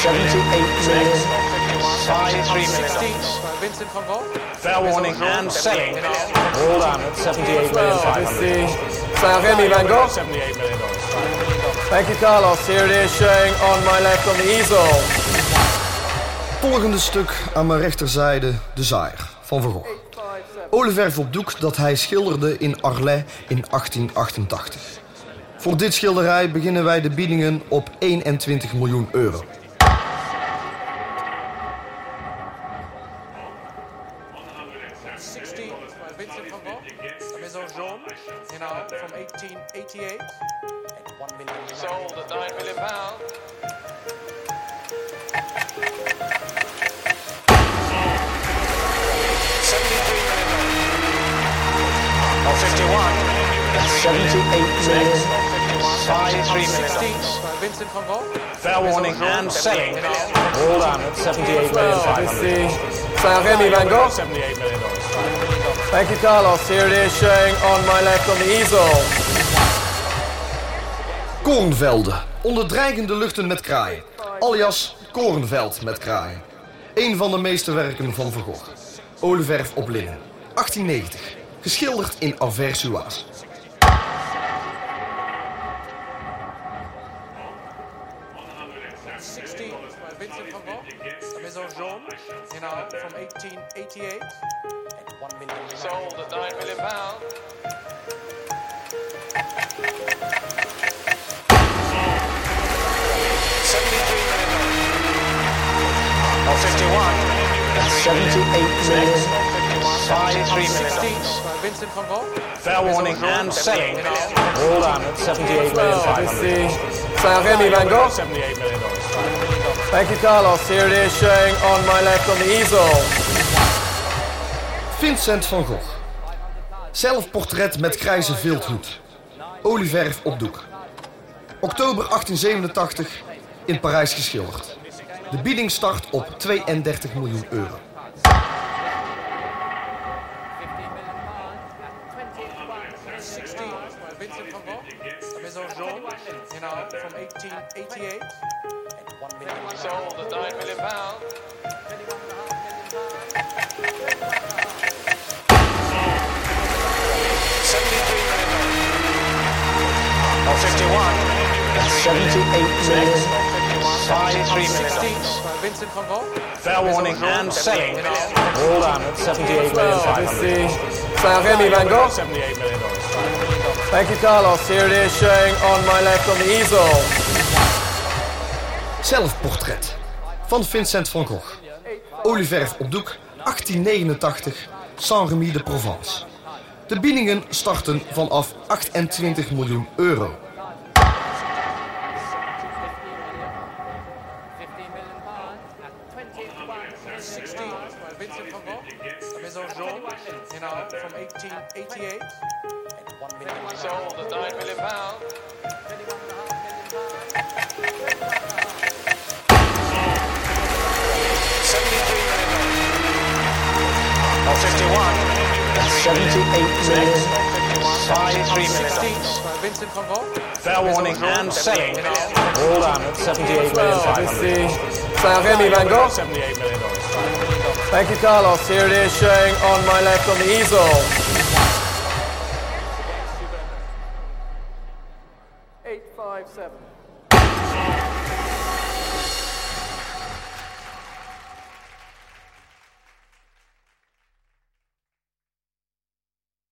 78 million. 53 million. Vincent van Gogh. Fair warning and selling. All down at 78 million. Saint-Remy Van Gogh. 78 million. Thank you, Carlos. Here it is showing on my left on the easel. Volgende stuk aan mijn rechterzijde, De Zaaier van Van Gogh. Olieverf op doek dat hij schilderde in Arles in 1888. Voor dit schilderij beginnen wij de biedingen op 21 miljoen euro. Vincent van Gogh. La Maison Jaune. From 1888. At 1 million. Sold at 9 million pounds. Or 51. 78 million. 53 million. Vincent van Gogh. Fair warning and selling. All down at 78 million. Saint-Remy Van Gogh. 78 million. Thank you, Carlos. Here it is showing on my left on the easel. Koornvelden, onder dreigende luchten met kraaien. Alias Koornveld met kraaien. Een van de meesterwerken van Van Gogh. Olieverf op linnen. 1890. Geschilderd in Auvers-sur-Oise. Vincent van Gogh. La Maison Jaune. From 1888. At 1 million. Sold at 9 million pounds. Or 51. 78 million. 53 million. Vincent van Gogh. Fair warning and selling. All down at 78 million. Saint-Remy Van Gogh. 78 million. Thank you, Carlos. Here it is showing on my left on the easel. Vincent van Gogh. Zelfportret met grijze vilthoed. Olieverf op doek. Oktober 1887 in Parijs geschilderd. De bieding start op 32 miljoen euro. Vincent van Gogh. La Maison Jaune. From 1888. At 1 million. Sold at 9 million pounds. Or 51. 78 million. 53 million. Vincent van Gogh. Fair warning and selling. All down at 78 million. Saint-Remy Van Gogh. 78 million. Thank you, Carlos. Here it is showing on my left on the easel. Zelfportret van Vincent van Gogh. Olieverf op doek 1889 Saint-Remy de Provence. De biedingen starten vanaf 28 miljoen euro. Vincent van Gogh. La Maison Jaune. From 1888. At 1 million. Sold at 9 million pounds. Or 51. 78 million. 53 million. Vincent van Gogh. Fair warning and selling. All down at 78 million. Saint-Remy Van Gogh. 78 million. Thank you, Carlos. Here it is showing on my left on the easel. 857.